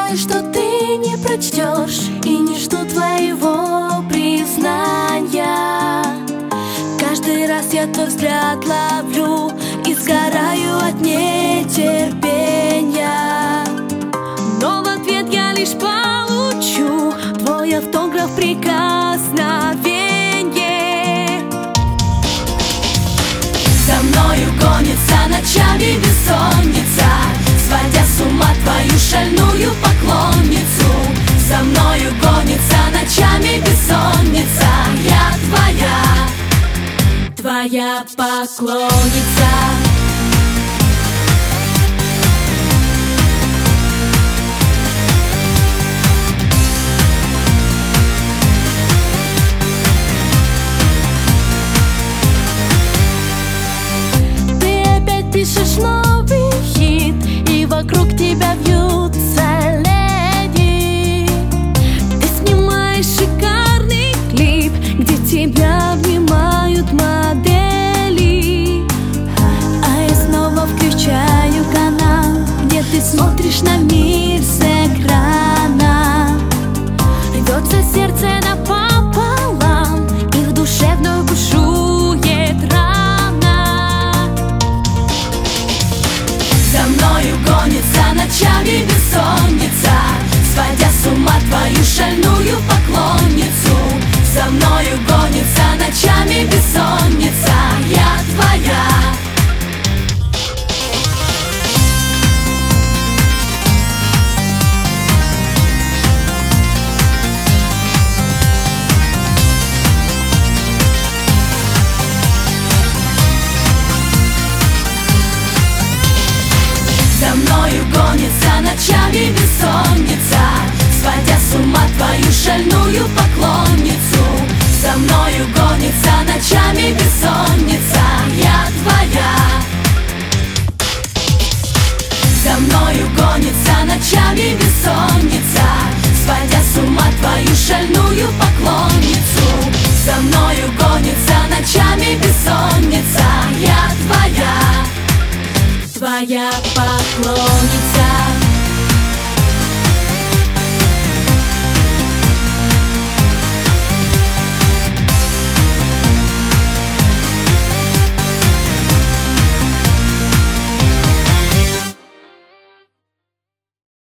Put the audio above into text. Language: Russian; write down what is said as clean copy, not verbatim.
знаю, что ты не прочтешь, и не жду твоего признания. Каждый раз я твой взгляд ловлю и сгораю от нетерпения. Но в ответ я лишь получу твой автограф, прикосновение. За мною гонится ночами бессонница, сводя с ума твою шальную поклонницу. За мною гонится ночами бессонница, я твоя поклонница. Пишешь новый хит, и вокруг тебя вьются леди. Ты снимаешь шикарный клип, где тебя обнимают модели. А я снова включаю канал, где ты смотришь на мир с экрана. Рвется сердце напополам, и в душе вновь бушует рана. За мною гонится ночами бессонница, сводя с ума твою шальную поклонницу. За мною гонится ночами бессонница, я твоя. За мною гонится ночами бессонница, сводя с ума твою шальную поклонницу. За мною гонится ночами бессонница, я твоя. За мною гонится ночами бессонница, сводя с ума твою шальную поклонницу. За мною гонится ночами бессонница, я твоя поклонница.